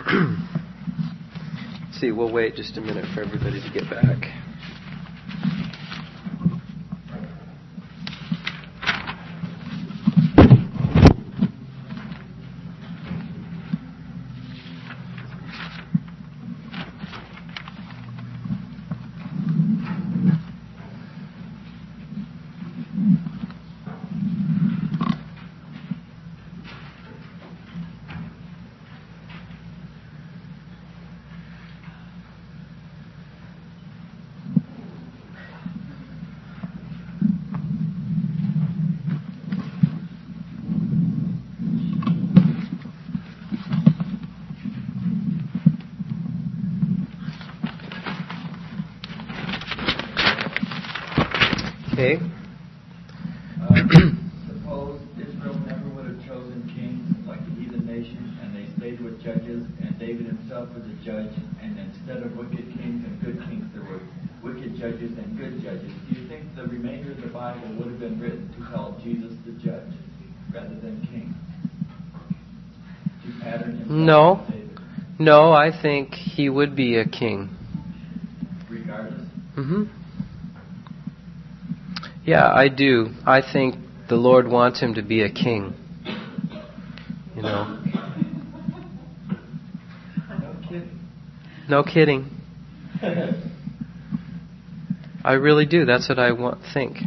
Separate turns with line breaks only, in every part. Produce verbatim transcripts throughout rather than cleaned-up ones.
Let's see, we'll wait just a minute for everybody to get back. Okay.
Uh, suppose Israel never would have chosen kings like the heathen nations, and they stayed with judges, and David himself was a judge, and instead of wicked kings and good kings, there were wicked judges and good judges. Do you think the remainder of the Bible would have been written to call Jesus the judge rather than king? To pattern himself
No.
on David?
No, I think he would be a king.
Regardless?
Mm-hmm. Yeah, I do. I think the Lord wants him to be a king. You know.
No kidding.
No kidding. I really do. That's what I want, think.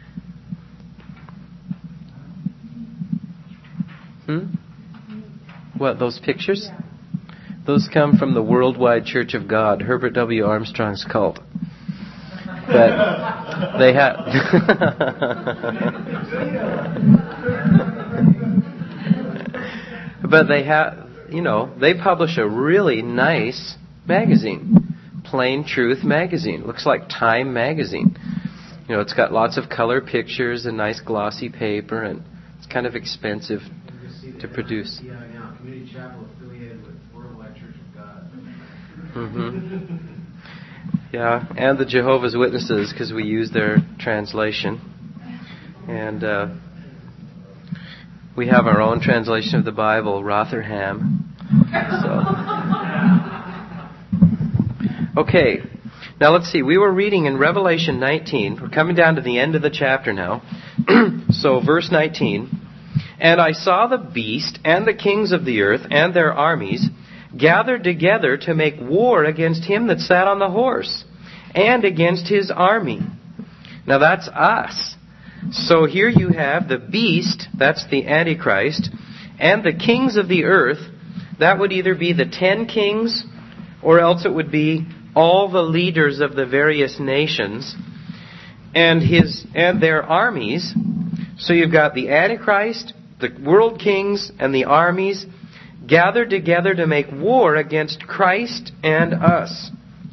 Hmm? What, those pictures? Those come from the Worldwide Church of God, Herbert W. Armstrong's cult. But they had... but they have, you know, they publish a really nice magazine. Plain Truth magazine. Looks like Time magazine. You know, it's got lots of color pictures and nice glossy paper, and it's kind of expensive to produce.
Yeah, now Community Chapel affiliated with Worldwide Church of God.
Mm-hmm. Yeah, and the Jehovah's Witnesses, because we use their translation. And uh, we have our own translation of the Bible, Rotherham. So, okay, now let's see. We were reading in Revelation nineteen. We're coming down to the end of the chapter now. So, verse nineteen. And I saw the beast and the kings of the earth and their armies gathered together to make war against him that sat on the horse and against his army. Now that's us. So here you have the beast, that's the Antichrist, and the kings of the earth. That would either be the ten kings, or else it would be all the leaders of the various nations and his and their armies. So you've got the Antichrist, the world kings, and the armies gathered together to make war against Christ and us.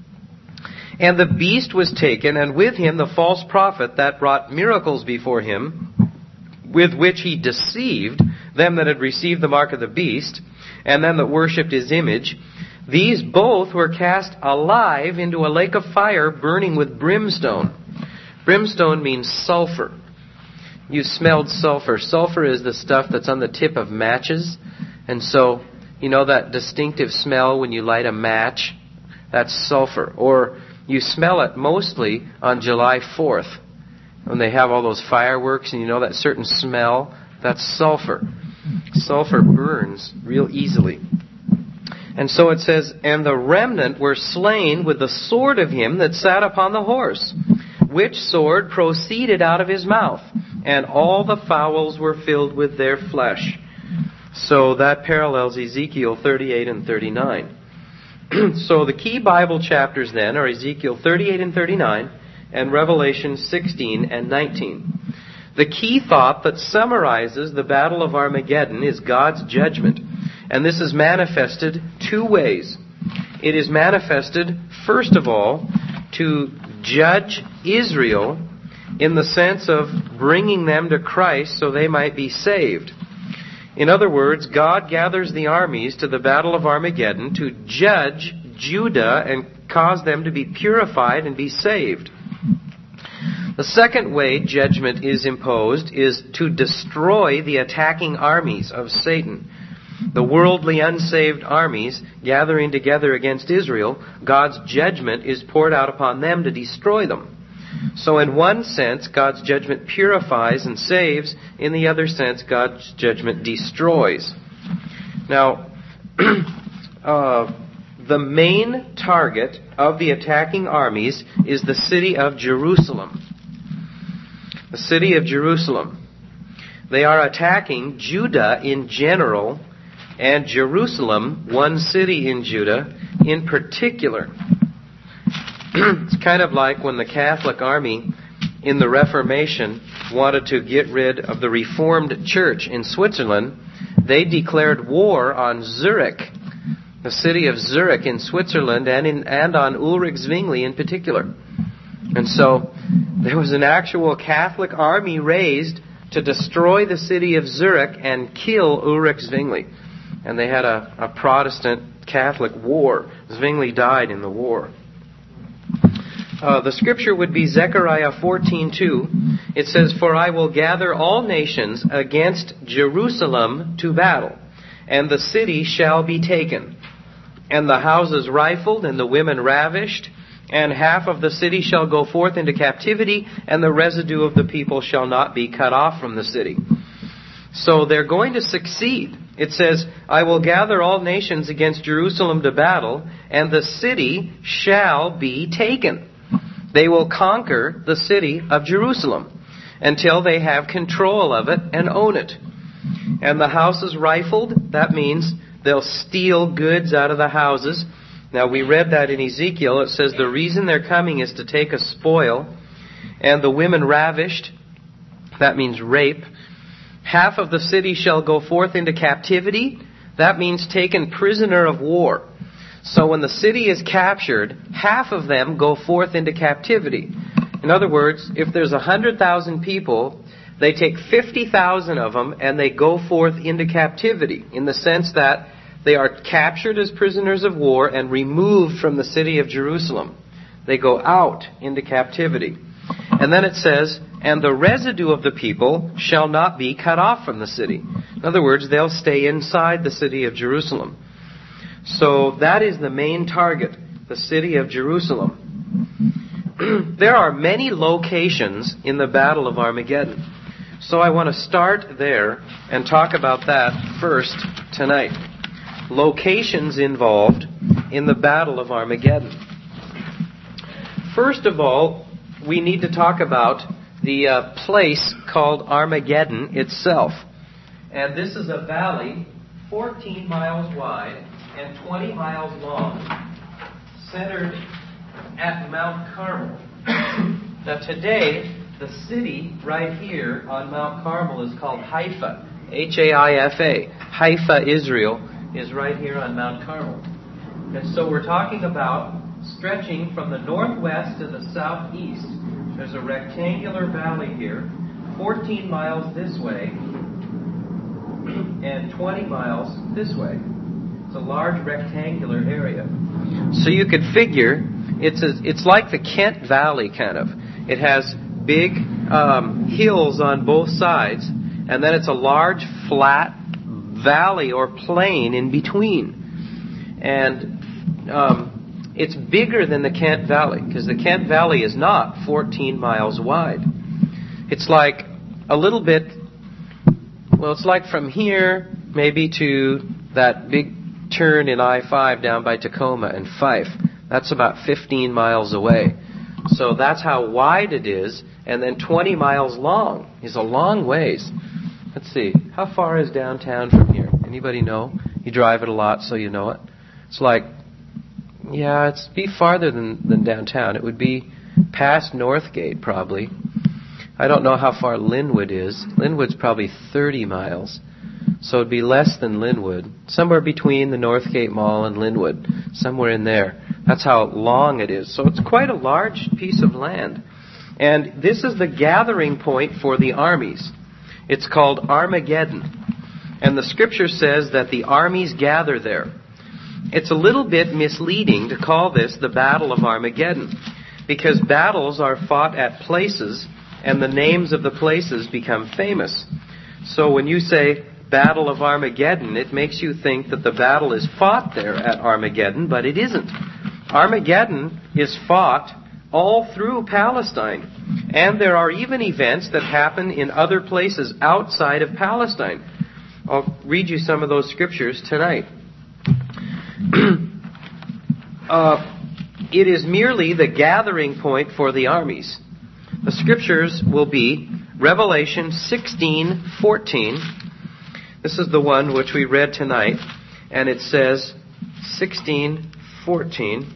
And the beast was taken, and with him the false prophet that wrought miracles before him, with which he deceived them that had received the mark of the beast, and them that worshipped his image. These both were cast alive into a lake of fire burning with brimstone. Brimstone means sulfur. You smelled sulfur. Sulfur is the stuff that's on the tip of matches. And so, you know that distinctive smell when you light a match? That's sulfur. Or you smell it mostly on July fourth, when they have all those fireworks and you know that certain smell. That's sulfur. Sulfur burns real easily. And so it says, and the remnant were slain with the sword of him that sat upon the horse, which sword proceeded out of his mouth, and all the fowls were filled with their flesh. So that parallels Ezekiel thirty-eight and thirty-nine. So the key Bible chapters then are Ezekiel thirty-eight and thirty-nine and Revelation sixteen and nineteen. The key thought that summarizes the Battle of Armageddon is God's judgment. And this is manifested two ways. It is manifested, first of all, to judge Israel in the sense of bringing them to Christ so they might be saved. In other words, God gathers the armies to the Battle of Armageddon to judge Judah and cause them to be purified and be saved. The second way judgment is imposed is to destroy the attacking armies of Satan. the worldly unsaved armies gathering together against Israel, God's judgment is poured out upon them to destroy them. So in one sense, God's judgment purifies and saves. In the other sense, God's judgment destroys. Now, uh, the main target of the attacking armies is the city of Jerusalem. The city of Jerusalem. They are attacking Judah in general and Jerusalem, one city in Judah, in particular. It's kind of like when the Catholic army in the Reformation wanted to get rid of the Reformed Church in Switzerland. They declared war on Zurich, the city of Zurich in Switzerland, and in, and on Ulrich Zwingli in particular. And so there was an actual Catholic army raised to destroy the city of Zurich and kill Ulrich Zwingli. And they had a, a Protestant Catholic war. Zwingli died in the war. Uh, the scripture would be Zechariah fourteen two. It says, "For I will gather all nations against Jerusalem to battle, and the city shall be taken, and the houses rifled, and the women ravished, and half of the city shall go forth into captivity, and the residue of the people shall not be cut off from the city." So they're going to succeed. It says, "I will gather all nations against Jerusalem to battle, and the city shall be taken." They will conquer the city of Jerusalem until they have control of it and own it. And the houses rifled, that means they'll steal goods out of the houses. Now we read that in Ezekiel. It says the reason they're coming is to take a spoil. And the women ravished, that means rape. Half of the city shall go forth into captivity. That means taken prisoner of war. So when the city is captured, half of them go forth into captivity. In other words, if there's one hundred thousand people, they take fifty thousand of them and they go forth into captivity, in the sense that they are captured as prisoners of war and removed from the city of Jerusalem. They go out into captivity. And then it says, "And the residue of the people shall not be cut off from the city." In other words, they'll stay inside the city of Jerusalem. So that is the main target, the city of Jerusalem. There are many locations in the Battle of Armageddon. So I want to start there and talk about that first tonight. Locations involved in the Battle of Armageddon. First of all, we need to talk about the uh, place called Armageddon itself. And this is a valley fourteen miles wide and twenty miles long, centered at Mount Carmel. Now today, the city right here on Mount Carmel is called Haifa. H A I F A. Haifa, Israel, is right here on Mount Carmel. And so we're talking about stretching from the northwest to the southeast. There's a rectangular valley here, fourteen miles this way, and twenty miles this way. It's a large rectangular area. So you could figure it's a, it's like the Kent Valley, kind of. It has big um, hills on both sides, and then it's a large flat valley or plain in between. And um, it's bigger than the Kent Valley, because the Kent Valley is not fourteen miles wide. It's like a little bit, well, it's like from here maybe to that big turn in I five down by Tacoma and Fife. That's about fifteen miles away. So that's how wide it is. And then twenty miles long is a long ways. Let's see. How far is downtown from here? Anybody know? You drive it a lot, so you know it. It's like, yeah, it's be farther than, than downtown. It would be past Northgate, probably. I don't know how far Linwood is. Linwood's probably thirty miles. So it'd be less than Linwood. Somewhere between the Northgate Mall and Linwood. Somewhere in there. That's how long it is. So it's quite a large piece of land. And this is the gathering point for the armies. It's called Armageddon. And the scripture says that the armies gather there. It's a little bit misleading to call this the Battle of Armageddon, because battles are fought at places and the names of the places become famous. So when you say Battle of Armageddon, it makes you think that the battle is fought there at Armageddon, but it isn't. Armageddon is fought all through Palestine. And there are even events that happen in other places outside of Palestine. I'll read you some of those scriptures tonight. uh, it is merely the gathering point for the armies. The scriptures will be Revelation sixteen fourteen. This is the one which we read tonight. And it says, sixteen fourteen.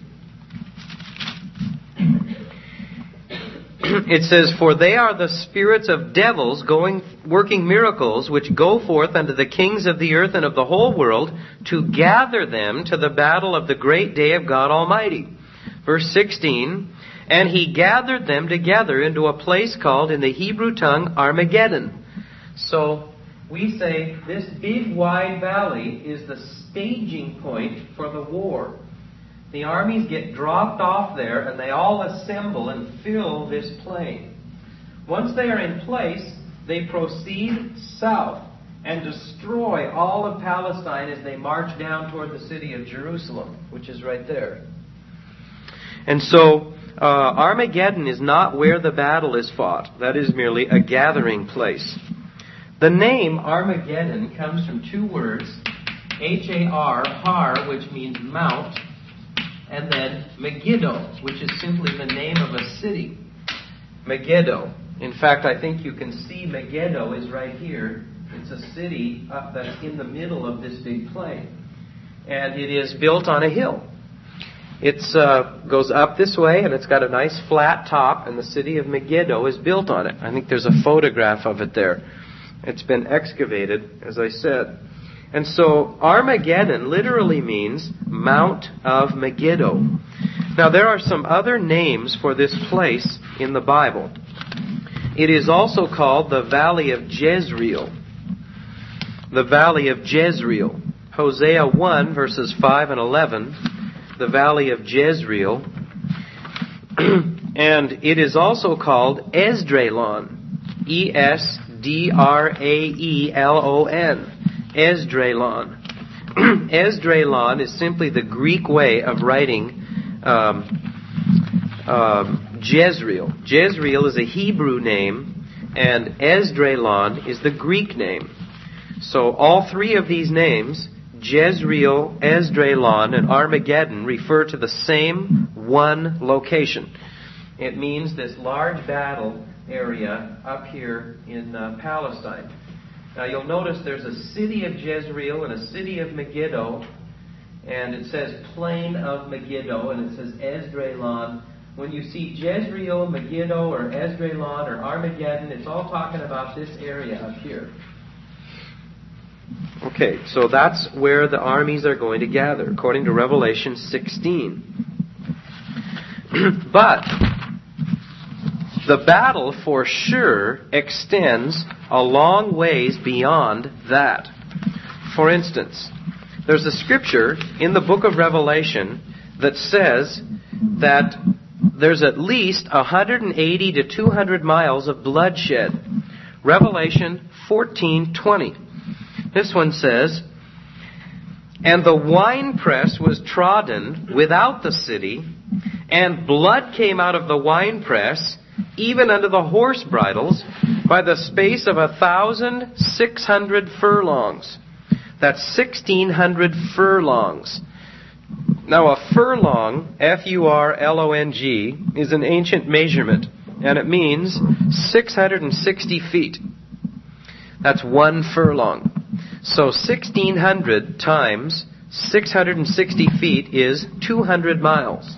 It says, "For they are the spirits of devils going, working miracles, which go forth unto the kings of the earth and of the whole world, to gather them to the battle of the great day of God Almighty." Verse sixteen, "And he gathered them together into a place called in the Hebrew tongue Armageddon." So we say this big wide valley is the staging point for the war. The armies get dropped off there and they all assemble and fill this plain. Once they are in place, they proceed south and destroy all of Palestine as they march down toward the city of Jerusalem, which is right there. And so, uh, Armageddon is not where the battle is fought. That is merely a gathering place. The name Armageddon comes from two words, H A R, har, which means mount, and then Megiddo, which is simply the name of a city. Megiddo. In fact, I think you can see Megiddo is right here. It's a city up that's in the middle of this big plain. And it is built on a hill. It uh, goes up this way, and it's got a nice flat top, and the city of Megiddo is built on it. I think there's a photograph of it there. It's been excavated, as I said. And so Armageddon literally means Mount of Megiddo. Now there are some other names for this place in the Bible. It is also called the Valley of Jezreel. The Valley of Jezreel. Hosea one verses five and eleven. The Valley of Jezreel. And it is also called Esdraelon. E S D R A E L O N. Esdraelon. Esdraelon is simply the Greek way of writing um, um, Jezreel. Jezreel is a Hebrew name, and Esdraelon is the Greek name. So all three of these names, Jezreel, Esdraelon, and Armageddon, refer to the same one location. It means this large battle area up here in uh, Palestine. Now you'll notice there's a city of Jezreel and a city of Megiddo, and it says plain of Megiddo, and it says Esdraelon. When you see Jezreel, Megiddo, or Esdraelon, or Armageddon, it's all talking about this area up here. Okay, so that's where the armies are going to gather, according to Revelation sixteen. But the battle for sure extends a long ways beyond that. For instance, there's a scripture in the book of Revelation that says that there's at least one hundred eighty to two hundred miles of bloodshed. Revelation fourteen twenty. This one says, "And the winepress was trodden without the city, and blood came out of the winepress, even unto the horse bridles, by the space of a thousand six hundred furlongs." That's sixteen hundred furlongs. Now a furlong, F U R L O N G, is an ancient measurement, and it means six hundred sixty feet. That's one furlong. So sixteen hundred times six hundred sixty feet is two hundred miles.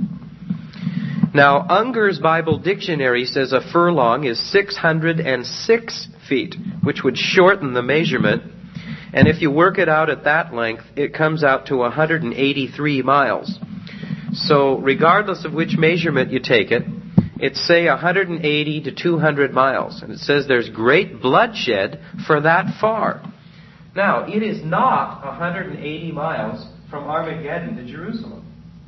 Now, Unger's Bible Dictionary says a furlong is six hundred six feet, which would shorten the measurement. And if you work it out at that length, it comes out to one hundred eighty-three miles. So, regardless of which measurement you take it, it's, say, one hundred eighty to two hundred miles. And it says there's great bloodshed for that far. Now, it is not one hundred eighty miles from Armageddon to Jerusalem.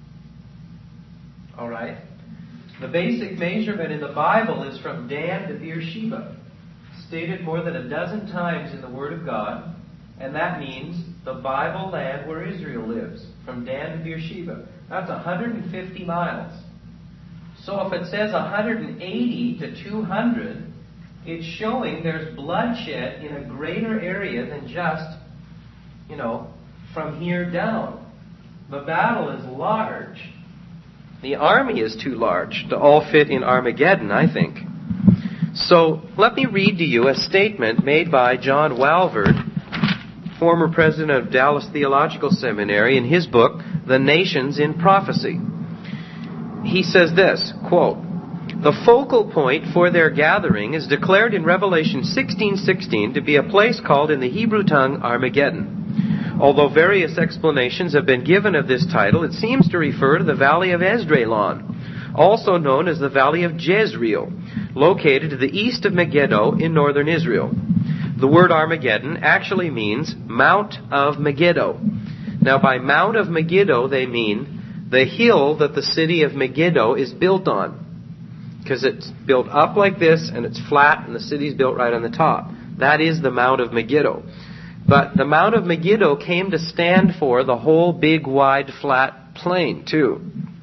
All right? The basic measurement in the Bible is from Dan to Beersheba, stated more than a dozen times in the Word of God. And that means the Bible land where Israel lives, from Dan to Beersheba. That's one hundred fifty miles. So if it says one hundred eighty to two hundred, it's showing there's bloodshed in a greater area than just, you know, from here down. The battle is large. The army is too large to all fit in Armageddon, I think. So let me read to you a statement made by John Walvoord, former president of Dallas Theological Seminary, in his book, The Nations in Prophecy. He says this, quote, "The focal point for their gathering is declared in Revelation sixteen sixteen to be a place called in the Hebrew tongue Armageddon. Although various explanations have been given of this title, it seems to refer to the valley of Esdraelon, also known as the valley of Jezreel, located to the east of Megiddo in northern Israel. The word Armageddon actually means Mount of Megiddo. Now by Mount of Megiddo they mean the hill that the city of Megiddo is built on. Because it's built up like this and it's flat and the city's built right on the top. That is the Mount of Megiddo. But the Mount of Megiddo came to stand for the whole big, wide, flat plain too.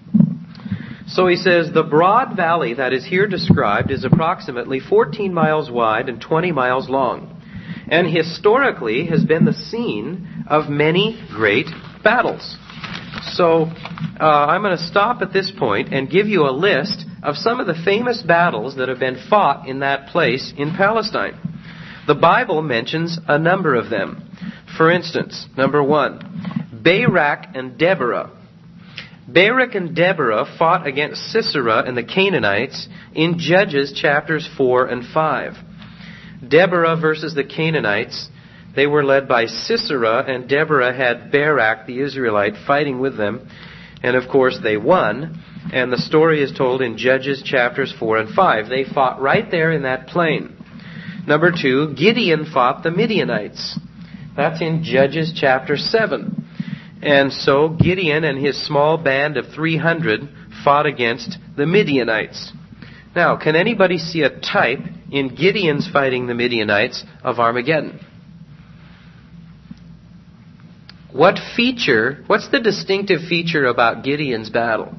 So he says, the broad valley that is here described is approximately fourteen miles wide and twenty miles long, and historically has been the scene of many great battles. So uh, I'm going to stop at this point and give you a list of some of the famous battles that have been fought in that place in Palestine. The Bible mentions a number of them. For instance, number one, Barak and Deborah. Barak and Deborah fought against Sisera and the Canaanites in Judges chapters four and five. Deborah versus the Canaanites, they were led by Sisera, and Deborah had Barak, the Israelite, fighting with them. And of course they won. And the story is told in Judges chapters four and five. They fought right there in that plain. Number two, Gideon fought the Midianites. That's in Judges chapter seven. And so Gideon and his small band of three hundred fought against the Midianites. Now, can anybody see a type in Gideon's fighting the Midianites of Armageddon? What feature, what's the distinctive feature about Gideon's battle?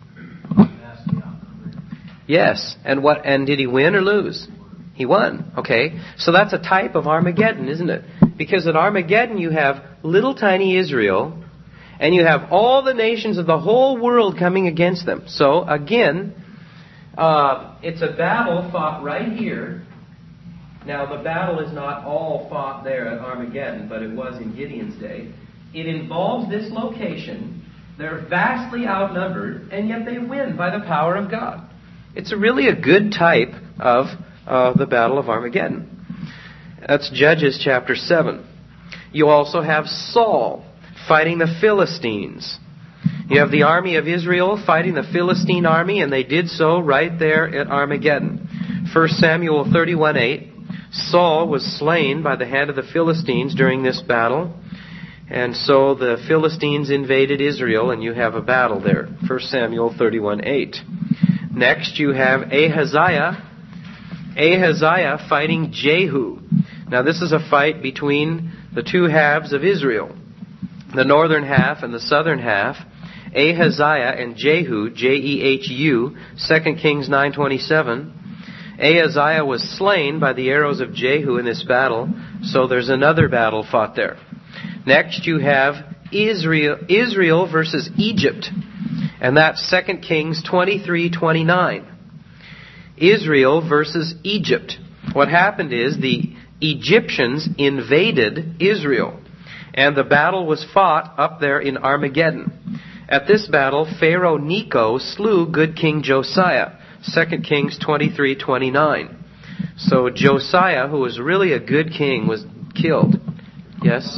Yes, and what? And did he win or lose? He won. Okay, so that's a type of Armageddon, isn't it? Because at Armageddon you have little tiny Israel, and you have all the nations of the whole world coming against them. So again, uh, it's a battle fought right here. Now the battle is not all fought there at Armageddon, but it was in Gideon's day. It involves this location. They're vastly outnumbered, and yet they win by the power of God. It's a really a good type of uh, the Battle of Armageddon. That's Judges chapter seven. You also have Saul fighting the Philistines. You have the army of Israel fighting the Philistine army, and they did so right there at Armageddon. First Samuel thirty-one eight. Saul was slain by the hand of the Philistines during this battle. And so the Philistines invaded Israel, and you have a battle there. First Samuel thirty-one eight. Next, you have Ahaziah. Ahaziah fighting Jehu. Now, this is a fight between the two halves of Israel, the northern half and the southern half. Ahaziah and Jehu, J E H U, Second Kings nine twenty-seven. Ahaziah was slain by the arrows of Jehu in this battle, so there's another battle fought there. Next, you have Israel, Israel versus Egypt. And that's Second Kings twenty-three twenty-nine. Israel versus Egypt. What happened is the Egyptians invaded Israel. And the battle was fought up there in Armageddon. At this battle, Pharaoh Necho slew good King Josiah. Second Kings twenty-three twenty-nine. So Josiah, who was really a good king, was killed. Yes?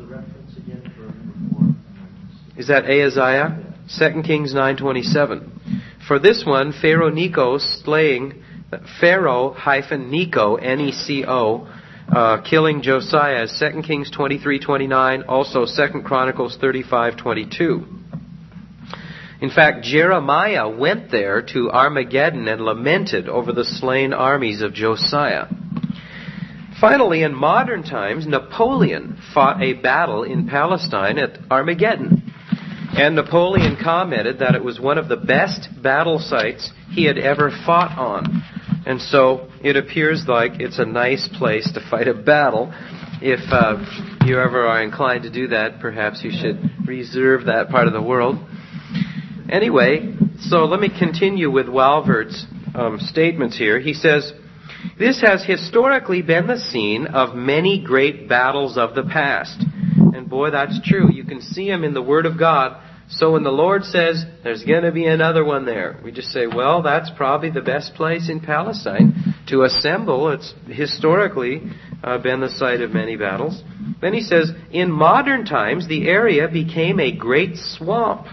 Is that Ahaziah? Second Kings nine twenty-seven. For this one, Pharaoh Necho slaying, Pharaoh hyphen Necho, N E C O, uh, killing Josiah, Second Kings twenty-three twenty-nine, also Second Chronicles thirty-five twenty-two. In fact, Jeremiah went there to Armageddon and lamented over the slain armies of Josiah. Finally, in modern times, Napoleon fought a battle in Palestine at Armageddon. And Napoleon commented that it was one of the best battle sites he had ever fought on. And so it appears like it's a nice place to fight a battle. If uh, you ever are inclined to do that, perhaps you should reserve that part of the world. Anyway, so let me continue with Walvoord's um, statements here. He says, "This has historically been the scene of many great battles of the past." And boy, that's true. You can see them in the Word of God. So when the Lord says, there's going to be another one there, we just say, well, that's probably the best place in Palestine to assemble. It's historically uh, been the site of many battles. Then he says, in modern times, the area became a great swamp.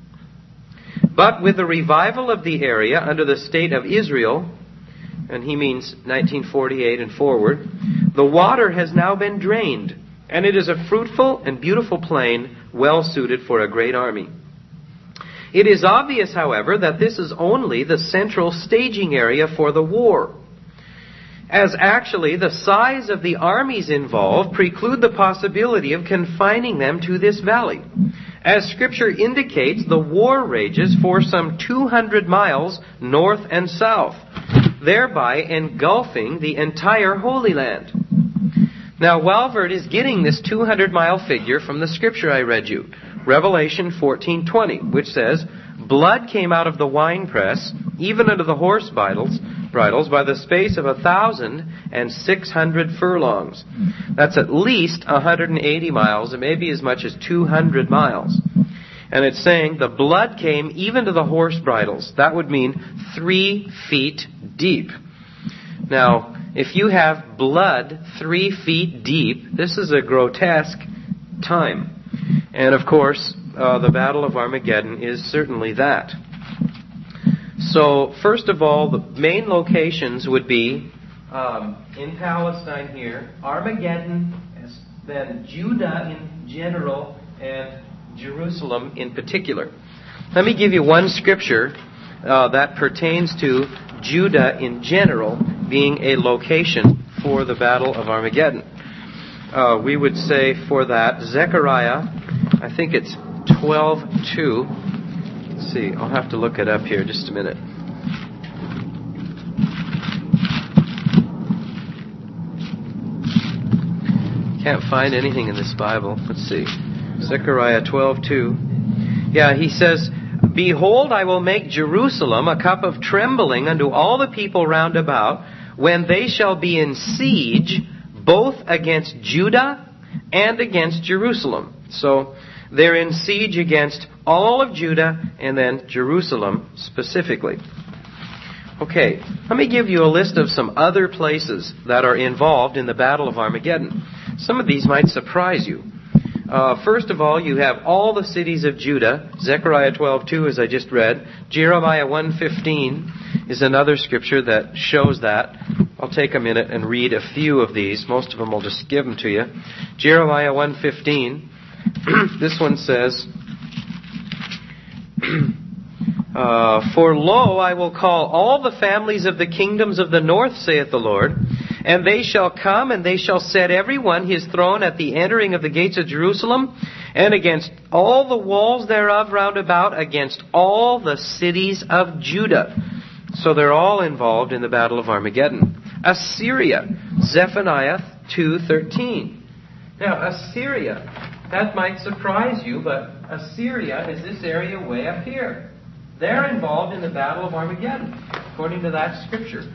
But with the revival of the area under the state of Israel, and he means nineteen forty-eight and forward, the water has now been drained, and it is a fruitful and beautiful plain, well suited for a great army. It is obvious, however, that this is only the central staging area for the war, as actually the size of the armies involved preclude the possibility of confining them to this valley. As Scripture indicates, the war rages for some two hundred miles north and south, thereby engulfing the entire Holy Land. Now, Walvoord is getting this two hundred mile figure from the Scripture I read you, Revelation fourteen twenty, which says, "Blood came out of the winepress, even unto the horse bridles, bridles by the space of a thousand and six hundred furlongs." That's at least one hundred eighty miles, and maybe as much as two hundred miles. And it's saying the blood came even to the horse bridles. That would mean three feet deep. Now, if you have blood three feet deep, this is a grotesque time. And of course, uh, the Battle of Armageddon is certainly that. So, first of all, the main locations would be um, in Palestine here, Armageddon, then Judah in general, and Jerusalem in particular. Let me give you one scripture uh, that pertains to Judah in general being a location for the Battle of Armageddon. Uh, we would say for that, Zechariah, I think it's twelve two. Let's see, I'll have to look it up here just a minute. Can't find anything in this Bible. Let's see. Zechariah twelve two. Yeah, he says, "Behold, I will make Jerusalem a cup of trembling unto all the people round about, when they shall be in siege, both against Judah and against Jerusalem." So, they're in siege against all of Judah and then Jerusalem specifically. Okay, let me give you a list of some other places that are involved in the Battle of Armageddon. Some of these might surprise you. Uh, first of all, you have all the cities of Judah, Zechariah twelve two, as I just read. Jeremiah one fifteen is another scripture that shows that. I'll take a minute and read a few of these. Most of them I'll just give them to you. Jeremiah one fifteen. This one says, uh, "For lo, I will call all the families of the kingdoms of the north, saith the Lord, and they shall come, and they shall set every one his throne at the entering of the gates of Jerusalem, and against all the walls thereof round about, against all the cities of Judah." So they're all involved in the Battle of Armageddon. Assyria, Zephaniah two thirteen. Now, Assyria, that might surprise you, but Assyria is this area way up here. They're involved in the Battle of Armageddon, according to that scripture.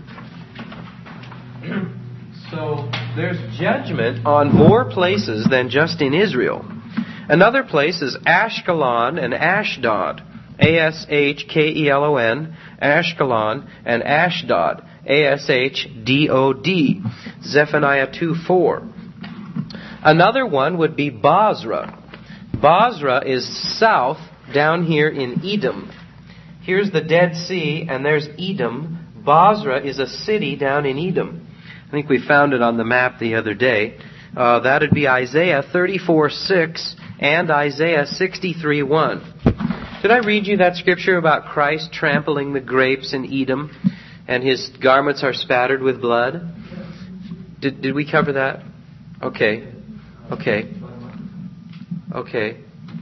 So there's judgment on more places than just in Israel. Another place is Ashkelon and Ashdod. A S H K E L O N, Ashkelon, and Ashdod. A S H D O D. Zephaniah two four. Another one would be Basra. Basra is south down here in Edom. Here's the Dead Sea, and there's Edom. Basra is a city down in Edom. I think we found it on the map the other day. Uh, that would be Isaiah thirty-four six and Isaiah sixty-three one. Did I read you that scripture about Christ trampling the grapes in Edom, and his garments are spattered with blood? Did did we cover that? Okay. Okay. Okay.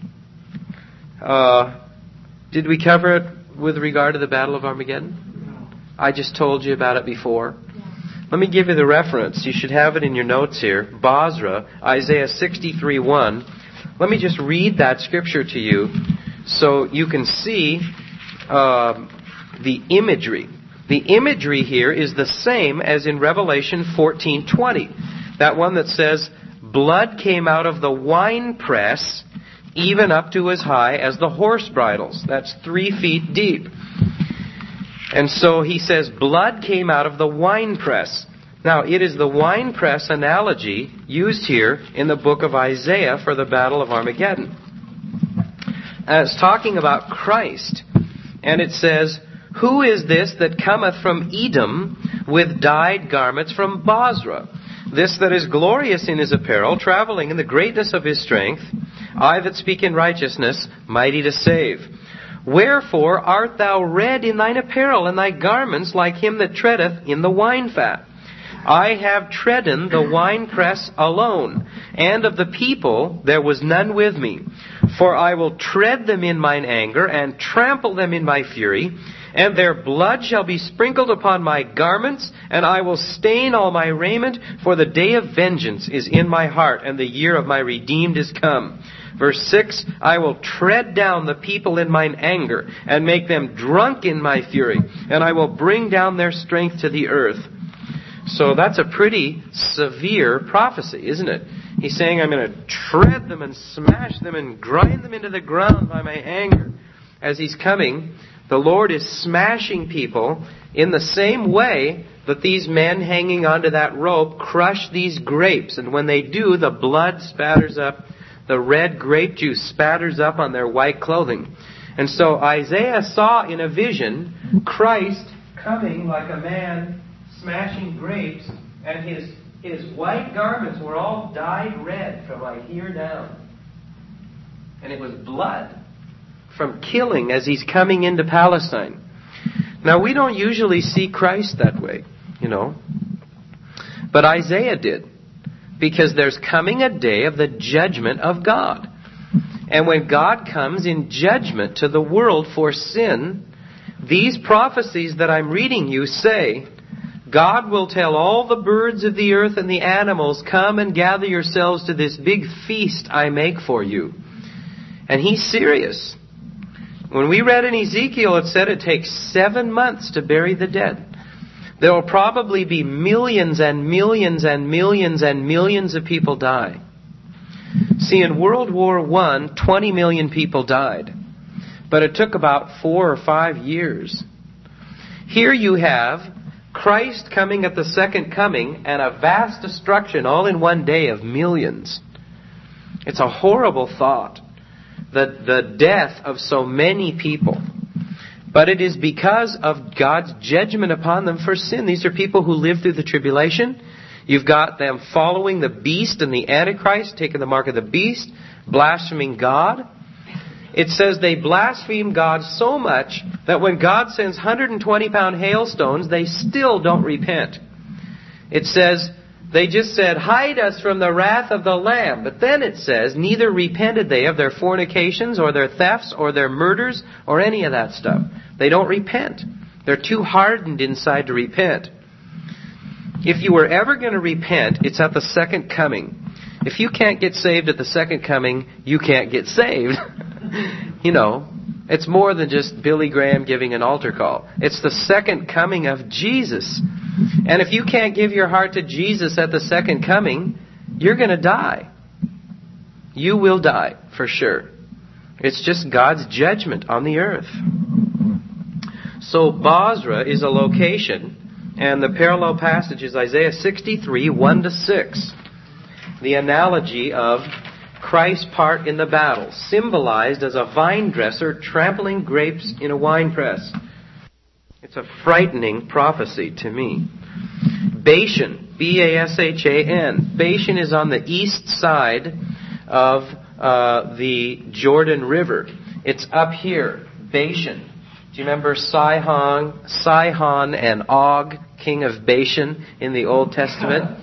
Uh, did we cover it with regard to the Battle of Armageddon? I just told you about it before. Let me give you the reference. You should have it in your notes here. Basra, Isaiah sixty-three one. Let me just read that scripture to you so you can see uh, the imagery. The imagery here is the same as in Revelation fourteen twenty. That one that says, blood came out of the winepress even up to as high as the horse bridles. That's three feet deep. And so he says, blood came out of the winepress. Now, it is the winepress analogy used here in the book of Isaiah for the Battle of Armageddon. And it's talking about Christ. And it says, who is this that cometh from Edom with dyed garments from Basra? This that is glorious in his apparel, traveling in the greatness of his strength, I that speak in righteousness, mighty to save. Wherefore art thou red in thine apparel, and thy garments like him that treadeth in the wine fat? I have tredden the winepress alone, and of the people there was none with me. For I will tread them in mine anger, and trample them in my fury, and their blood shall be sprinkled upon my garments, and I will stain all my raiment, for the day of vengeance is in my heart, and the year of my redeemed is come. Verse six, I will tread down the people in mine anger, and make them drunk in my fury, and I will bring down their strength to the earth. So that's a pretty severe prophecy, isn't it? He's saying, I'm going to tread them and smash them and grind them into the ground by my anger. As he's coming, the Lord is smashing people in the same way that these men hanging onto that rope crush these grapes. And when they do, the blood spatters up. The red grape juice spatters up on their white clothing. And so Isaiah saw in a vision Christ coming like a man smashing grapes, and his his white garments were all dyed red from like here down. And it was blood from killing as he's coming into Palestine. Now, we don't usually see Christ that way, you know. But Isaiah did. Because there's coming a day of the judgment of God. And when God comes in judgment to the world for sin, these prophecies that I'm reading you say, God will tell all the birds of the earth and the animals, come and gather yourselves to this big feast I make for you. And he's serious. When we read in Ezekiel, it said it takes seven months to bury the dead. There will probably be millions and millions and millions and millions of people die. See, in World War One, twenty million people died. But it took about four or five years. Here you have Christ coming at the second coming and a vast destruction all in one day of millions. It's a horrible thought. The, the death of so many people. But it is because of God's judgment upon them for sin. These are people who lived through the tribulation. You've got them following the beast and the Antichrist, taking the mark of the beast, blaspheming God. It says they blaspheme God so much that when God sends one hundred twenty pound hailstones, they still don't repent. It says they just said, hide us from the wrath of the Lamb. But then it says, neither repented they of their fornications or their thefts or their murders or any of that stuff. They don't repent. They're too hardened inside to repent. If you were ever going to repent, it's at the second coming. If you can't get saved at the second coming, you can't get saved. You know, it's more than just Billy Graham giving an altar call. It's the second coming of Jesus. And if you can't give your heart to Jesus at the second coming, you're going to die. You will die, for sure. It's just God's judgment on the earth. So Basra is a location, and the parallel passage is Isaiah sixty-three, one to six. The analogy of Christ's part in the battle, symbolized as a vine dresser trampling grapes in a winepress. It's a frightening prophecy to me. Bashan, B A S H A N. Bashan is on the east side of uh, the Jordan River. It's up here, Bashan. Do you remember Sihon, Sihon and Og, king of Bashan, in the Old Testament?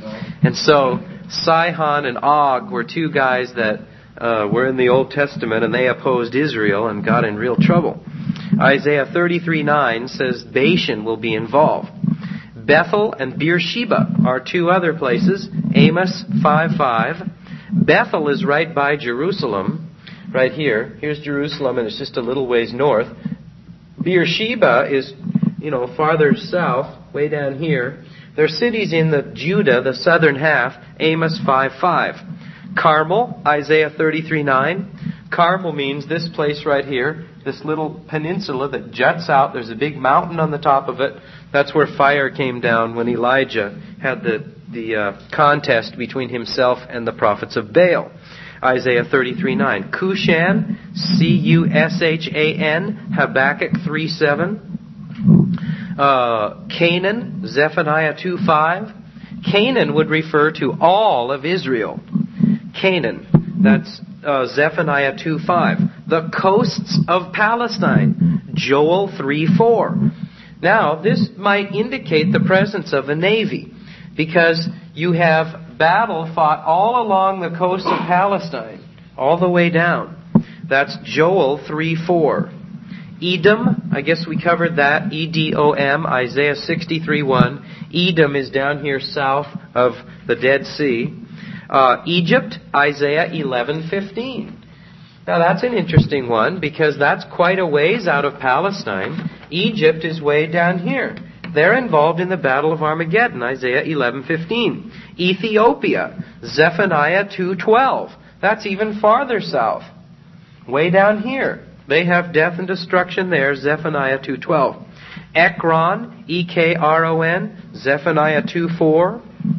And so Sihon and Og were two guys that uh, were in the Old Testament, and they opposed Israel and got in real trouble. Isaiah thirty-three nine says Bashan will be involved. Bethel and Beersheba are two other places. Amos five five. Bethel is right by Jerusalem, right here. Here's Jerusalem, and it's just a little ways north. Beersheba is, you know, farther south, way down here. There are cities in the Judah, the southern half. Amos five five. Carmel, Isaiah thirty-three nine. Carmel means this place right here, this little peninsula that juts out. There's a big mountain on the top of it. That's where fire came down when Elijah had the, the uh, contest between himself and the prophets of Baal. Isaiah thirty-three nine. Cushan, C U S H A N, Habakkuk three seven. Uh, Canaan, Zephaniah two five. Canaan would refer to all of Israel. Canaan, that's uh, Zephaniah two five. The coasts of Palestine, Joel three four. Now, this might indicate the presence of a navy, because you have battle fought all along the coast of Palestine, all the way down. That's Joel three four. Edom, I guess we covered that, E D O M, Isaiah sixty-three one. Edom is down here south of the Dead Sea. Uh, Egypt, Isaiah eleven fifteen. Now that's an interesting one, because that's quite a ways out of Palestine. Egypt is way down here. They're involved in the Battle of Armageddon, Isaiah eleven fifteen. Ethiopia, Zephaniah two twelve. That's even farther south. Way down here. They have death and destruction there, Zephaniah two twelve. Ekron, E K R O N, Zephaniah two four.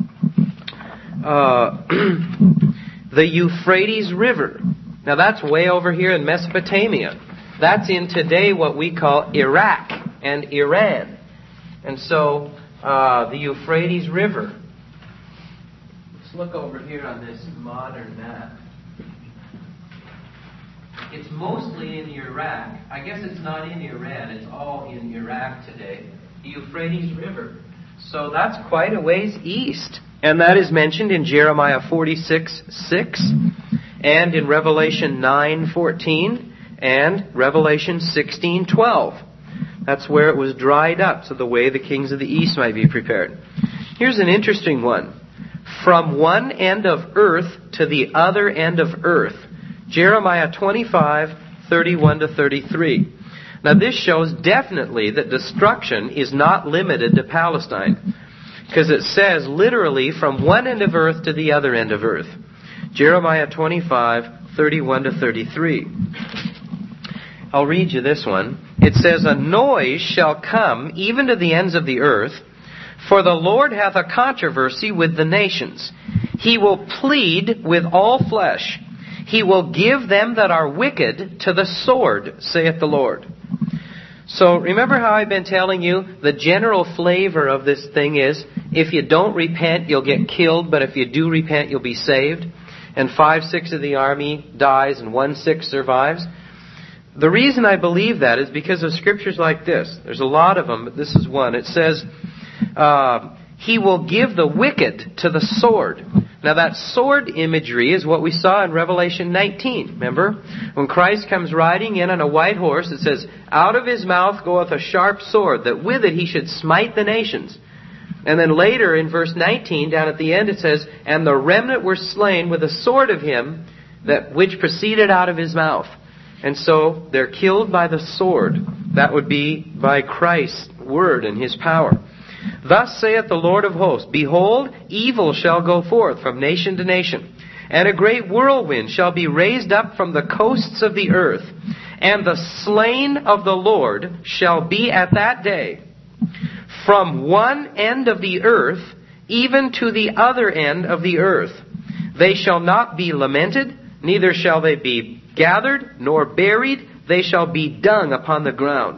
Uh, the Euphrates River. Now that's way over here in Mesopotamia. That's in today what we call Iraq and Iran. And so uh, the Euphrates River. Let's look over here on this modern map. It's mostly in Iraq. I guess it's not in Iran. It's all in Iraq today. The Euphrates River. So that's quite a ways east. And that is mentioned in Jeremiah forty-six six and in Revelation nine fourteen and Revelation sixteen twelve. That's where it was dried up, so the way the kings of the east might be prepared. Here's an interesting one. From one end of earth to the other end of earth. Jeremiah twenty-five thirty-one to thirty-three. Now this shows definitely that destruction is not limited to Palestine, because it says literally from one end of earth to the other end of earth. Jeremiah twenty-five thirty-one to thirty-three. I'll read you this one. It says, "A noise shall come even to the ends of the earth, for the Lord hath a controversy with the nations. He will plead with all flesh. He will give them that are wicked to the sword, saith the Lord." So remember how I've been telling you the general flavor of this thing is, if you don't repent, you'll get killed, but if you do repent, you'll be saved. And five-sixths of the army dies and one-sixth survives. The reason I believe that is because of scriptures like this. There's a lot of them, but this is one. It says, uh, He will give the wicked to the sword. Now that sword imagery is what we saw in Revelation nineteen. Remember? When Christ comes riding in on a white horse, it says, "Out of his mouth goeth a sharp sword, that with it he should smite the nations." And then later in verse nineteen, down at the end, it says, "And the remnant were slain with the sword of him that which proceeded out of his mouth." And so they're killed by the sword. That would be by Christ's word and his power. "Thus saith the Lord of hosts, Behold, evil shall go forth from nation to nation, and a great whirlwind shall be raised up from the coasts of the earth, and the slain of the Lord shall be at that day from one end of the earth even to the other end of the earth. They shall not be lamented, neither shall they be gathered, nor buried. They shall be dung upon the ground."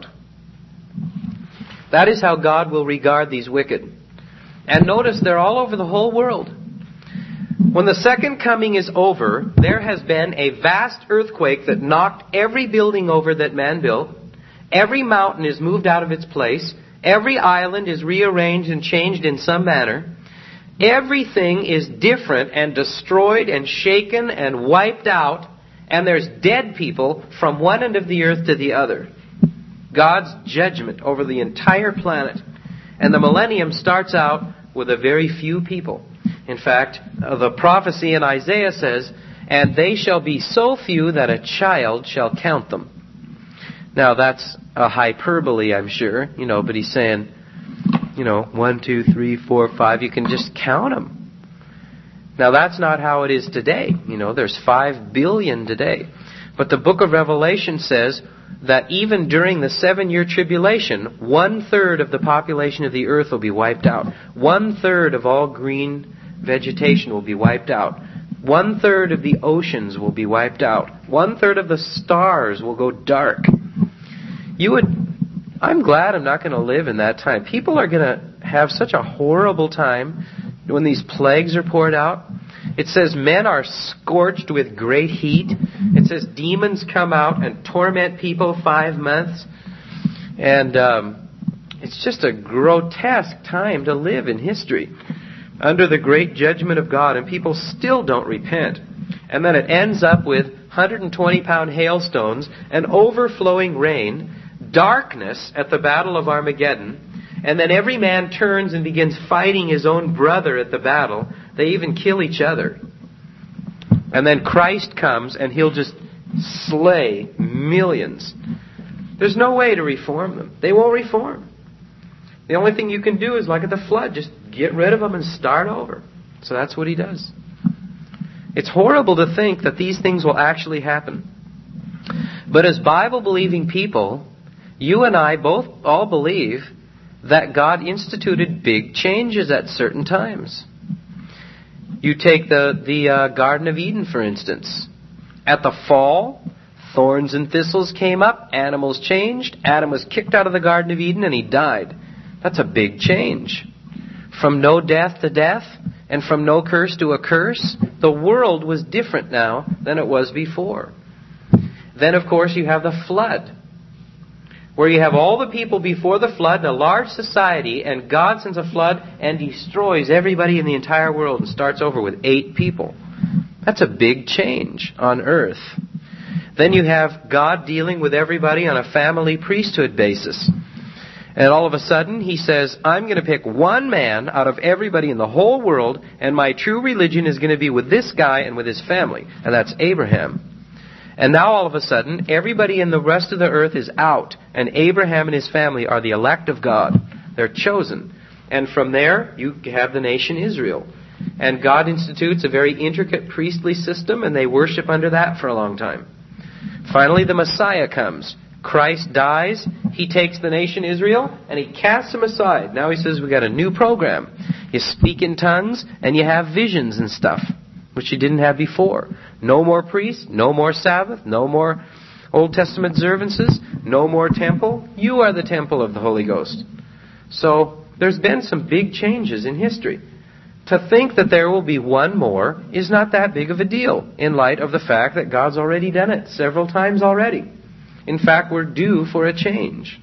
That is how God will regard these wicked. And notice they're all over the whole world. When the second coming is over, there has been a vast earthquake that knocked every building over that man built. Every mountain is moved out of its place. Every island is rearranged and changed in some manner. Everything is different and destroyed and shaken and wiped out, and there's dead people from one end of the earth to the other. God's judgment over the entire planet. And the millennium starts out with a very few people. In fact, the prophecy in Isaiah says, "And they shall be so few that a child shall count them." Now that's a hyperbole, I'm sure, you know, but he's saying, you know, one, two, three, four, five, you can just count them. Now that's not how it is today. You know, there's five billion today. But the book of Revelation says that even during the seven-year tribulation, one-third of the population of the earth will be wiped out. One-third of all green vegetation will be wiped out. One-third of the oceans will be wiped out. One-third of the stars will go dark. You would... I'm glad I'm not going to live in that time. People are going to have such a horrible time when these plagues are poured out. It says men are scorched with great heat. It says demons come out and torment people five months. And um, it's just a grotesque time to live in history under the great judgment of God, and people still don't repent. And then it ends up with one hundred twenty pound hailstones and overflowing rain, darkness at the Battle of Armageddon, and then every man turns and begins fighting his own brother at the battle. They even kill each other. And then Christ comes and He'll just slay millions. There's no way to reform them. They won't reform. The only thing you can do is, like at the flood, just get rid of them and start over. So that's what He does. It's horrible to think that these things will actually happen. But as Bible-believing people, you and I both all believe that God instituted big changes at certain times. You take the, the uh, Garden of Eden, for instance. At the fall, thorns and thistles came up, animals changed, Adam was kicked out of the Garden of Eden and he died. That's a big change. From no death to death, and from no curse to a curse, the world was different now than it was before. Then, of course, you have the flood, where you have all the people before the flood in a large society, and God sends a flood and destroys everybody in the entire world and starts over with eight people. That's a big change on earth. Then you have God dealing with everybody on a family priesthood basis. And all of a sudden, He says, I'm going to pick one man out of everybody in the whole world, and my true religion is going to be with this guy and with his family. And that's Abraham. And now all of a sudden, everybody in the rest of the earth is out. And Abraham and his family are the elect of God. They're chosen. And from there, you have the nation Israel. And God institutes a very intricate priestly system, and they worship under that for a long time. Finally, the Messiah comes. Christ dies. He takes the nation Israel, and He casts them aside. Now He says, we've got a new program. You speak in tongues, and you have visions and stuff, which you didn't have before. No more priests, no more Sabbath, no more Old Testament observances, no more temple. You are the temple of the Holy Ghost. So there's been some big changes in history. To think that there will be one more is not that big of a deal in light of the fact that God's already done it several times already. In fact, we're due for a change.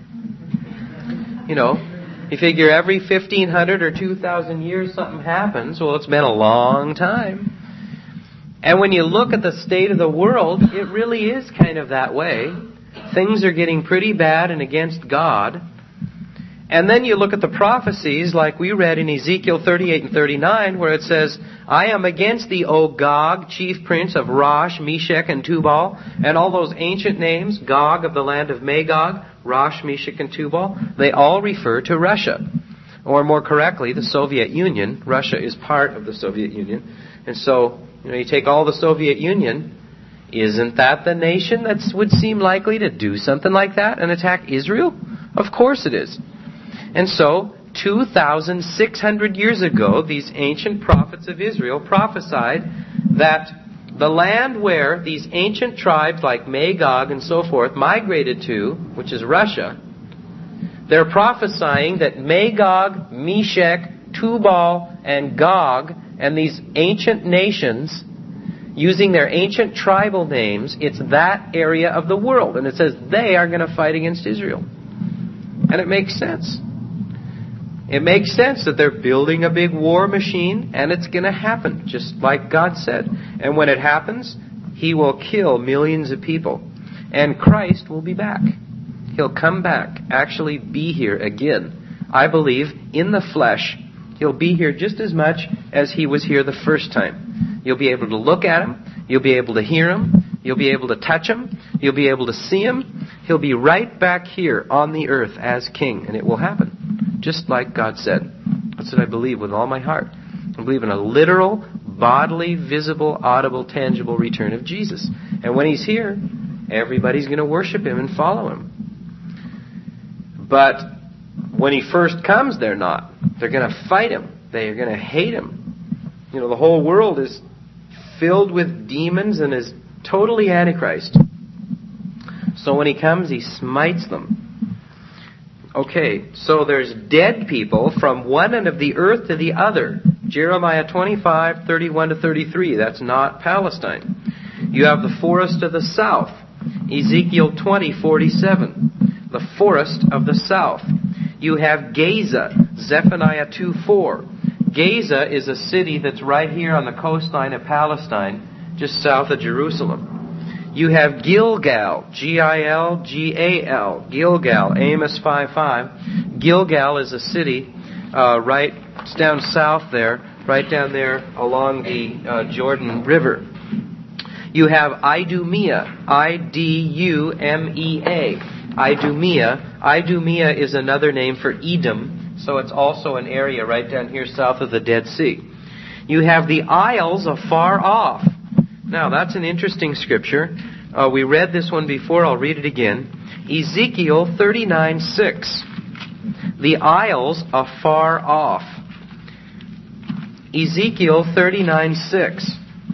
You know, you figure every fifteen hundred or two thousand years something happens. Well, it's been a long time. And when you look at the state of the world, it really is kind of that way. Things are getting pretty bad and against God. And then you look at the prophecies like we read in Ezekiel thirty-eight and thirty-nine, where it says, I am against thee, O Gog, chief prince of Rosh, Meshech, and Tubal. And all those ancient names, Gog of the land of Magog, Rosh, Meshech, and Tubal, they all refer to Russia. Or more correctly, the Soviet Union. Russia is part of the Soviet Union. And so, you know, you take all the Soviet Union, isn't that the nation that would seem likely to do something like that and attack Israel? Of course it is. And so, two thousand six hundred years ago, these ancient prophets of Israel prophesied that the land where these ancient tribes like Magog and so forth migrated to, which is Russia, they're prophesying that Magog, Meshech, Tubal, and Gog, and these ancient nations, using their ancient tribal names, it's that area of the world. And it says they are going to fight against Israel. And it makes sense. It makes sense that they're building a big war machine, and it's going to happen, just like God said. And when it happens, He will kill millions of people. And Christ will be back. He'll come back, actually be here again. I believe, in the flesh, He'll be here just as much as He was here the first time. You'll be able to look at Him. You'll be able to hear Him. You'll be able to touch Him. You'll be able to see Him. He'll be right back here on the earth as King, and it will happen, just like God said. That's what I believe with all my heart. I believe in a literal, bodily, visible, audible, tangible return of Jesus. And when He's here, everybody's going to worship Him and follow Him. But when He first comes, they're not. They're going to fight Him. They're going to hate Him. You know, the whole world is filled with demons and is totally Antichrist. So when He comes, He smites them. Okay, so there's dead people from one end of the earth to the other. Jeremiah twenty-five, thirty-one to thirty-three. That's not Palestine. You have the forest of the south. Ezekiel twenty, forty-seven. The forest of the south. You have Gaza. Zephaniah two, four. Gaza is a city that's right here on the coastline of Palestine, just south of Jerusalem. You have Gilgal, G I L G A L, Gilgal, Amos five five. Gilgal is a city uh, right down south there, right down there along the uh, Jordan River. You have Idumea, I D U M E A. Idumea. Idumea is another name for Edom, so it's also an area right down here south of the Dead Sea. You have the isles afar off. Now, that's an interesting scripture. Uh, we read this one before. I'll read it again. Ezekiel thirty-nine, six. The isles afar off. Ezekiel thirty-nine, six.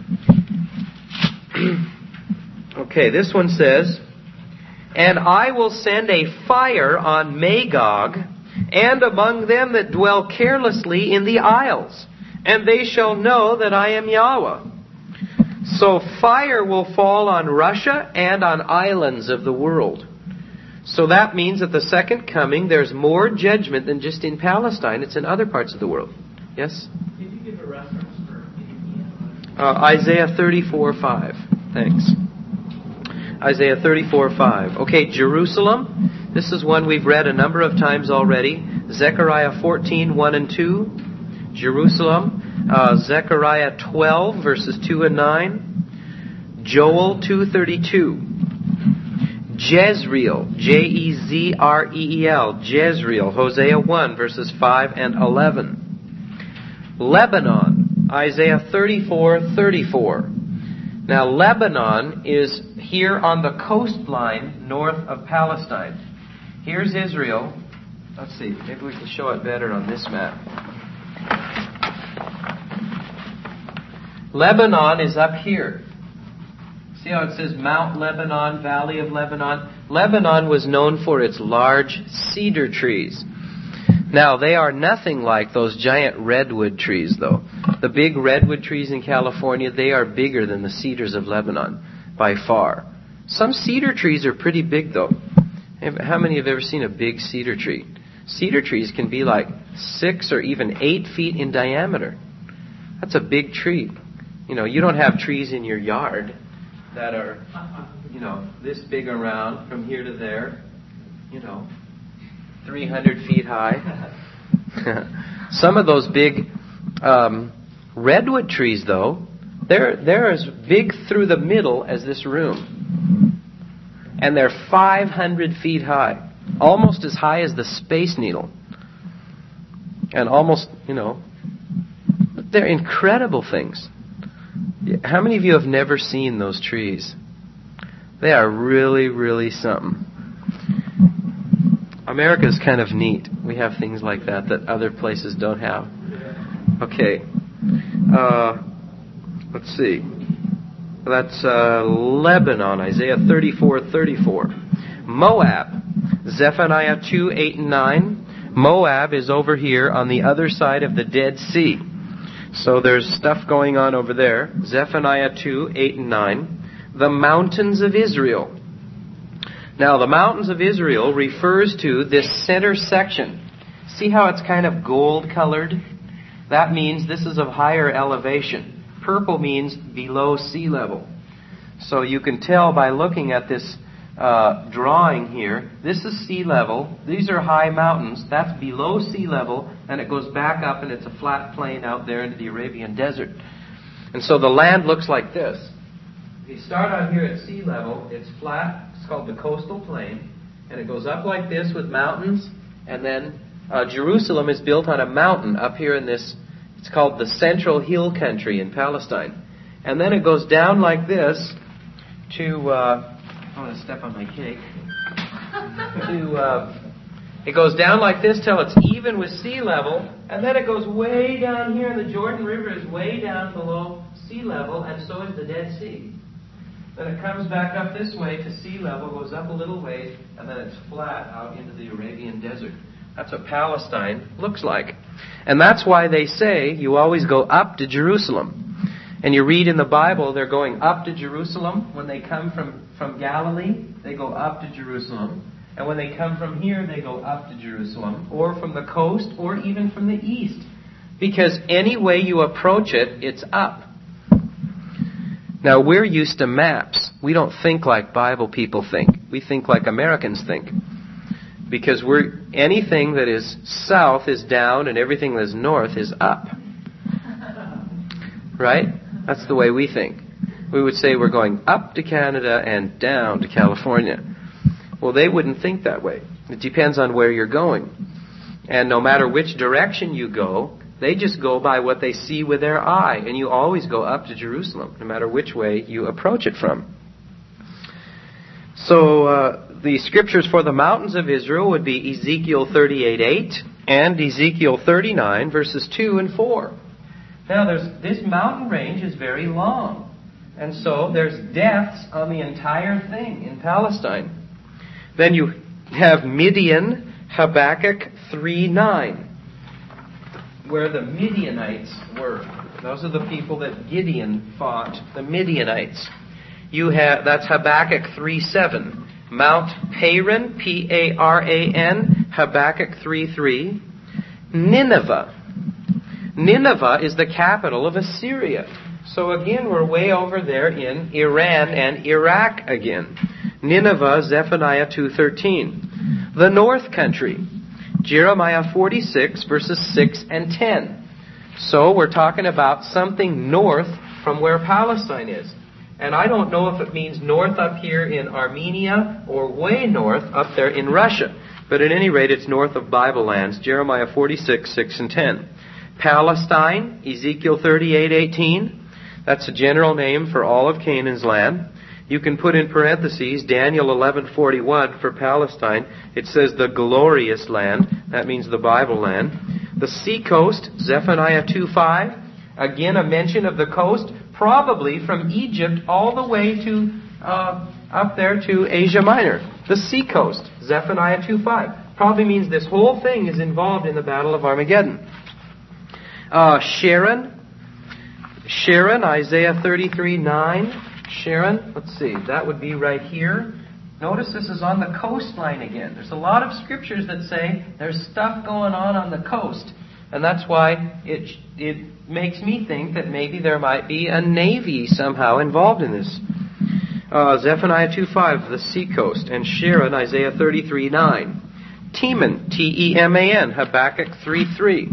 Okay, this one says, "And I will send a fire on Magog, and among them that dwell carelessly in the isles, and they shall know that I am Yahweh." So fire will fall on Russia and on islands of the world. So that means at the second coming, there's more judgment than just in Palestine. It's in other parts of the world. Yes?
Can you give a reference for Idumea?
Uh, Isaiah thirty-four, five. Thanks. Isaiah thirty-four, five. Okay, Jerusalem. This is one we've read a number of times already. Zechariah fourteen, one and two. Jerusalem. Uh, Zechariah twelve, verses two and nine. Joel two thirty-two. Jezreel, J E Z R E E L, Jezreel, Hosea one, verses five and eleven. Lebanon, Isaiah thirty-four, thirty-four. Now, Lebanon is here on the coastline north of Palestine. Here's Israel. Let's see, maybe we can show it better on this map. Lebanon is up here. See how it says Mount Lebanon, Valley of Lebanon? Lebanon was known for its large cedar trees. Now, they are nothing like those giant redwood trees, though. The big redwood trees in California, they are bigger than the cedars of Lebanon, by far. Some cedar trees are pretty big, though. How many have ever seen a big cedar tree? Cedar trees can be like six or even eight feet in diameter. That's a big tree. You know, you don't have trees in your yard that are, you know, this big around from here to there, you know, three hundred feet high. Some of those big um, redwood trees, though, they're, they're as big through the middle as this room. And they're five hundred feet high, almost as high as the Space Needle. And almost, you know, they're incredible things. How many of you have never seen those trees? They are really, really something. America's kind of neat. We have things like that that other places don't have. Okay. Uh, let's see. That's uh, Lebanon, Isaiah thirty-four, thirty-four. Moab, Zephaniah two, eight and nine. Moab is over here on the other side of the Dead Sea. So there's stuff going on over there. Zephaniah two, eight and nine. The mountains of Israel. Now, the mountains of Israel refers to this center section. See how it's kind of gold colored? That means this is of higher elevation. Purple means below sea level. So you can tell by looking at this uh, drawing here, this is sea level. These are high mountains. That's below sea level, and it goes back up, and it's a flat plain out there into the Arabian desert. And so the land looks like this. If you start out here at sea level, it's flat. It's called the coastal plain, and it goes up like this with mountains, and then uh, Jerusalem is built on a mountain up here in this, it's called the Central Hill Country in Palestine. And then it goes down like this to, uh, I want to step on my cake, to, uh, it goes down like this till it's even with sea level, and then it goes way down here, and the Jordan River is way down below sea level, and so is the Dead Sea. Then it comes back up this way to sea level, goes up a little ways, and then it's flat out into the Arabian desert. That's what Palestine looks like. And that's why they say you always go up to Jerusalem. And you read in the Bible, they're going up to Jerusalem. When they come from, from Galilee, they go up to Jerusalem. And when they come from here, they go up to Jerusalem. Or from the coast, or even from the east. Because any way you approach it, it's up. Now, we're used to maps. We don't think like Bible people think. We think like Americans think. Because we're anything that is south is down, and everything that is north is up. Right? That's the way we think. We would say we're going up to Canada and down to California. Well, they wouldn't think that way. It depends on where you're going. And no matter which direction you go, they just go by what they see with their eye. And you always go up to Jerusalem, no matter which way you approach it from. So, uh, the scriptures for the mountains of Israel would be Ezekiel thirty-eight eight and Ezekiel thirty-nine, verses two and four. Now, there's, this mountain range is very long. And so there's deaths on the entire thing in Palestine. Then you have Midian, Habakkuk three nine, where the Midianites were. Those are the people that Gideon fought, the Midianites. You have, that's Habakkuk three seven. Mount Paran, P A R A N, Habakkuk three three. Nineveh. Nineveh is the capital of Assyria. So again, we're way over there in Iran and Iraq again. Nineveh, Zephaniah two thirteen. The north country, Jeremiah forty-six, verses six and ten. So we're talking about something north from where Palestine is. And I don't know if it means north up here in Armenia or way north up there in Russia. But at any rate, it's north of Bible lands, Jeremiah forty-six, six and ten. Palestine, Ezekiel thirty-eight eighteen. That's a general name for all of Canaan's land. You can put in parentheses Daniel eleven forty-one for Palestine. It says the glorious land. That means the Bible land. The sea coast, Zephaniah two five. Again, a mention of the coast, probably from Egypt all the way to uh, up there to Asia Minor. The sea coast, Zephaniah two five. Probably means this whole thing is involved in the Battle of Armageddon. Uh, Sharon, Sharon, Isaiah thirty-three nine. Sharon, let's see, that would be right here. Notice this is on the coastline again. There's a lot of scriptures that say there's stuff going on on the coast. And that's why it it makes me think that maybe there might be a navy somehow involved in this. Uh, Zephaniah two five, the sea coast. And Sharon, Isaiah thirty-three nine. Teman, T E M A N, Habakkuk three three.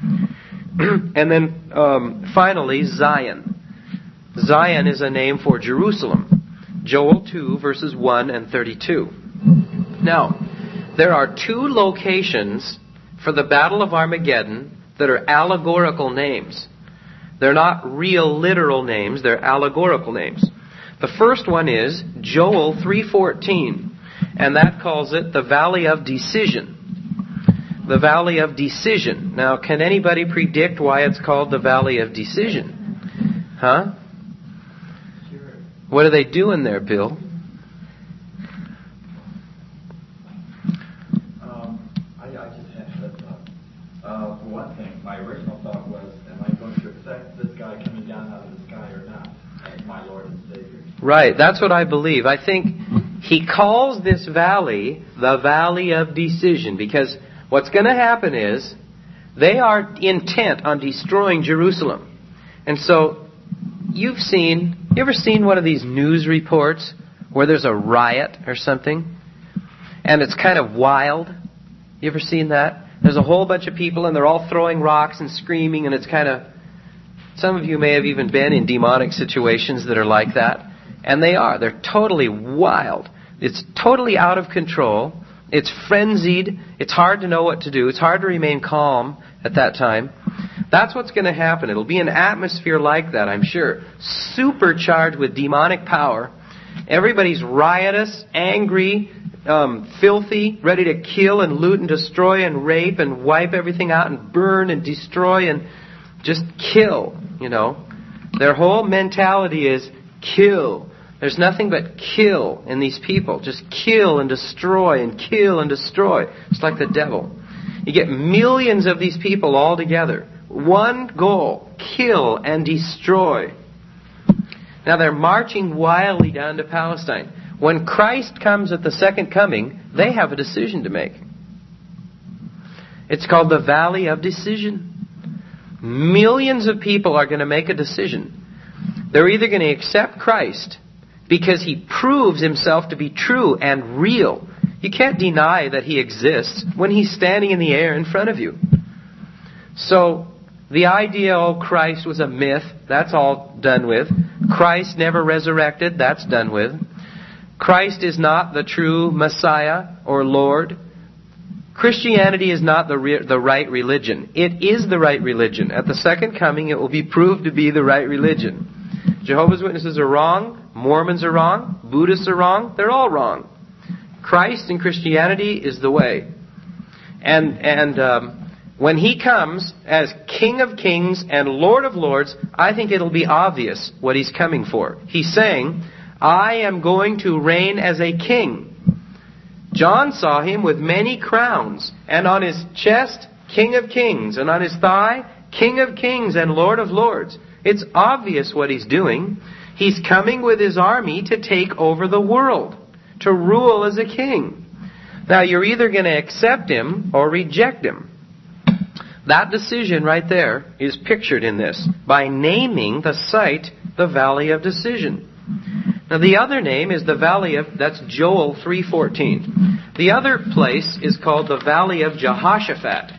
And then um, finally, Zion. Zion is a name for Jerusalem. Joel two, verses one and thirty-two. Now, there are two locations for the Battle of Armageddon that are allegorical names. They're not real literal names, they're allegorical names. The first one is Joel three fourteen, and that calls it the Valley of Decision. The Valley of Decision. Now, can anybody predict why it's called the Valley of Decision? Huh? What are they doing there, Bill?
Um, I, I just had that thought. Uh, for one thing, my original thought was, am I going to accept this guy coming down out of the sky or not as my Lord and Savior?
Right, that's what I believe. I think he calls this valley the Valley of Decision because What's going to happen is they are intent on destroying Jerusalem. And so you've seen, you ever seen one of these news reports where there's a riot or something? And it's kind of wild. You ever seen that? There's a whole bunch of people and they're all throwing rocks and screaming, and it's kind of... Some of you may have even been in demonic situations that are like that. And they are. They're totally wild. It's totally out of control. It's frenzied. It's hard to know what to do. It's hard to remain calm at that time. That's what's going to happen. It'll be an atmosphere like that, I'm sure. Supercharged with demonic power. Everybody's riotous, angry, um, filthy, ready to kill and loot and destroy and rape and wipe everything out and burn and destroy and just kill, you know. Their whole mentality is kill. There's nothing but kill in these people. Just kill and destroy and kill and destroy. It's like the devil. You get millions of these people all together. One goal, kill and destroy. Now they're marching wildly down to Palestine. When Christ comes at the second coming, they have a decision to make. It's called the Valley of Decision. Millions of people are going to make a decision. They're either going to accept Christ because He proves Himself to be true and real. You can't deny that He exists when He's standing in the air in front of you. So the idea, oh, Christ was a myth, that's all done with. Christ never resurrected, that's done with. Christ is not the true Messiah or Lord. Christianity is not the re- the right religion. It is the right religion. At the second coming, it will be proved to be the right religion. Jehovah's Witnesses are wrong. Mormons are wrong. Buddhists are wrong. They're all wrong. Christ and Christianity is the way. And and um, when He comes as King of Kings and Lord of Lords, I think it'll be obvious what He's coming for. He's saying, I am going to reign as a king. John saw Him with many crowns, and on His chest, King of Kings, and on His thigh, King of Kings and Lord of Lords. It's obvious what He's doing. He's coming with His army to take over the world, to rule as a king. Now, you're either going to accept Him or reject Him. That decision right there is pictured in this by naming the site the Valley of Decision. Now the other name is the Valley of, that's Joel three fourteen. The other place is called the Valley of Jehoshaphat.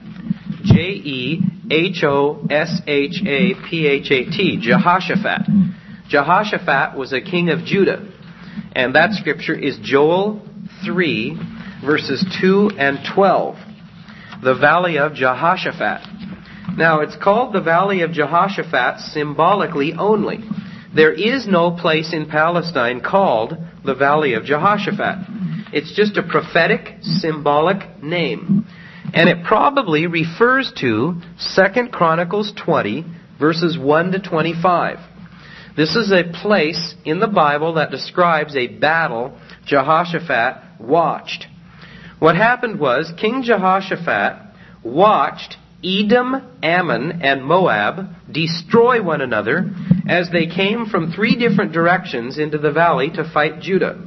J E H O S H A P H A T. Jehoshaphat. Jehoshaphat was a king of Judah. And that scripture is Joel three, verses two and twelve. The Valley of Jehoshaphat. Now it's called the Valley of Jehoshaphat symbolically only. There is no place in Palestine called the Valley of Jehoshaphat. It's just a prophetic, symbolic name. And it probably refers to Second Chronicles twenty, verses one to twenty-five. This is a place in the Bible that describes a battle Jehoshaphat watched. What happened was King Jehoshaphat watched Edom, Ammon, and Moab destroy one another as they came from three different directions into the valley to fight Judah.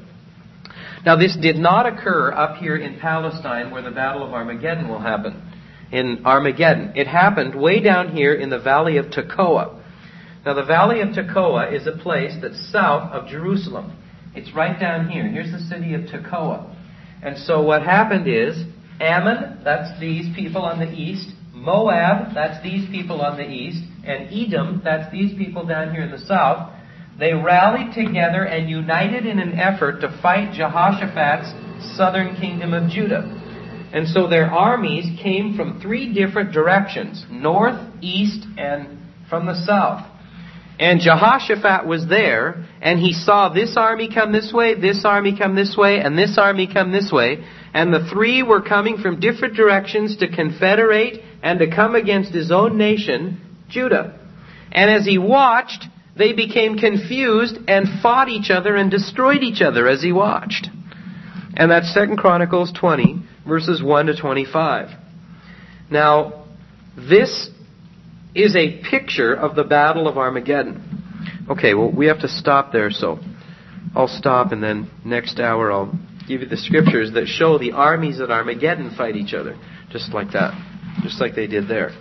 Now this did not occur up here in Palestine where the Battle of Armageddon will happen. In Armageddon. It happened way down here in the valley of Tekoa. Now the valley of Tekoa is a place that's south of Jerusalem. It's right down here. Here's the city of Tekoa. And so what happened is Ammon, that's these people on the east. Moab, that's these people on the east. And Edom, that's these people down here in the south. They rallied together and united in an effort to fight Jehoshaphat's southern kingdom of Judah. And so their armies came from three different directions, north, east, and from the south. And Jehoshaphat was there, and he saw this army come this way, this army come this way, and this army come this way. And the three were coming from different directions to confederate and to come against his own nation, Judah. And as he watched, they became confused and fought each other and destroyed each other as he watched. And that's Second Chronicles twenty, verses one to twenty-five. Now, this is a picture of the Battle of Armageddon. Okay, well, we have to stop there, so I'll stop, and then next hour I'll give you the scriptures that show the armies at Armageddon fight each other. Just like that. Just like they did there.